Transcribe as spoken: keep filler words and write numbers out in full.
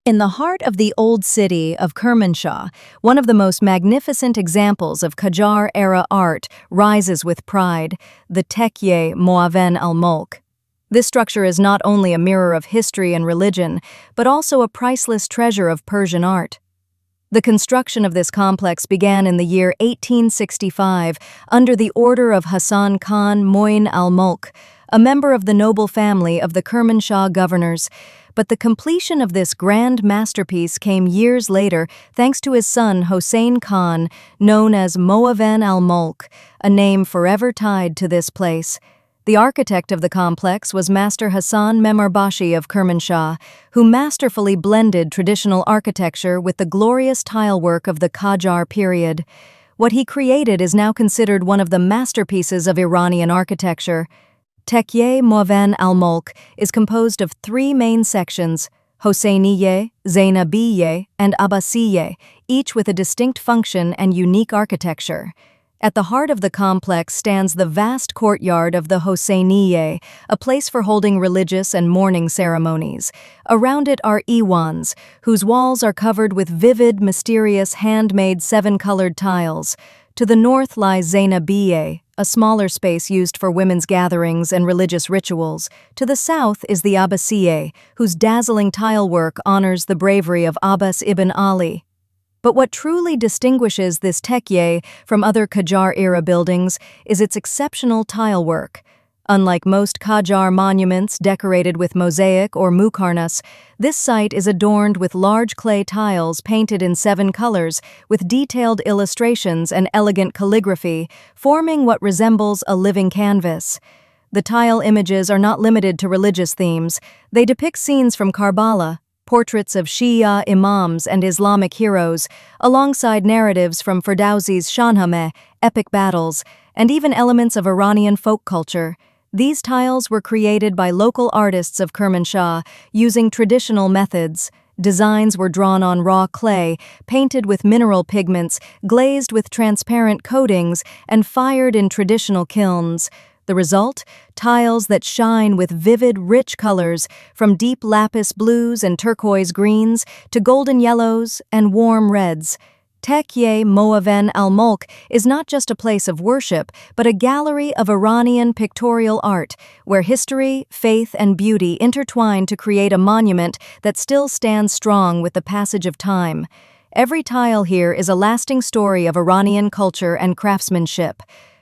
In the heart of the old city of Kermanshah, one of the most magnificent examples of Qajar-era art rises with pride, the Tekke Muaven al-Mulk. This structure is not only a mirror of history and religion, but also a priceless treasure of Persian art. The construction of this complex began in the year eighteen sixty-five under the order of Hassan Khan Moin al-Mulk, a member of the noble family of the Kermanshah governors, but the completion of this grand masterpiece came years later thanks to his son Hossein Khan, known as Muaven al-Mulk, a name forever tied to this place. The architect of the complex was Master Hassan Memarbashi of Kermanshah, who masterfully blended traditional architecture with the glorious tilework of the Qajar period. What he created is now considered one of the masterpieces of Iranian architecture. Tekke Muaven al-Mulk is composed of three main sections, Hosseiniye, Zainabiyye, and Abbasiyye, each with a distinct function and unique architecture. At the heart of the complex stands the vast courtyard of the Hosseiniye, a place for holding religious and mourning ceremonies. Around it are iwans, whose walls are covered with vivid, mysterious, handmade seven-colored tiles. To the north lies Zainabiyye, a smaller space used for women's gatherings and religious rituals. To the south is the Abbasiyye, whose dazzling tilework honors the bravery of Abbas ibn Ali. But what truly distinguishes this Tekke from other Qajar-era buildings is its exceptional tilework. Unlike most Qajar monuments decorated with mosaic or muqarnas, this site is adorned with large clay tiles painted in seven colors with detailed illustrations and elegant calligraphy, forming what resembles a living canvas. The tile images are not limited to religious themes. They depict scenes from Karbala, portraits of Shia imams and Islamic heroes, alongside narratives from Ferdowsi's Shahnameh, epic battles, and even elements of Iranian folk culture. These tiles were created by local artists of Kermanshah using traditional methods. Designs were drawn on raw clay, painted with mineral pigments, glazed with transparent coatings, and fired in traditional kilns. The result? Tiles that shine with vivid, rich colors, from deep lapis blues and turquoise greens to golden yellows and warm reds. Tekke Muaven al-Mulk is not just a place of worship, but a gallery of Iranian pictorial art, where history, faith, and beauty intertwine to create a monument that still stands strong with the passage of time. Every tile here is a lasting story of Iranian culture and craftsmanship.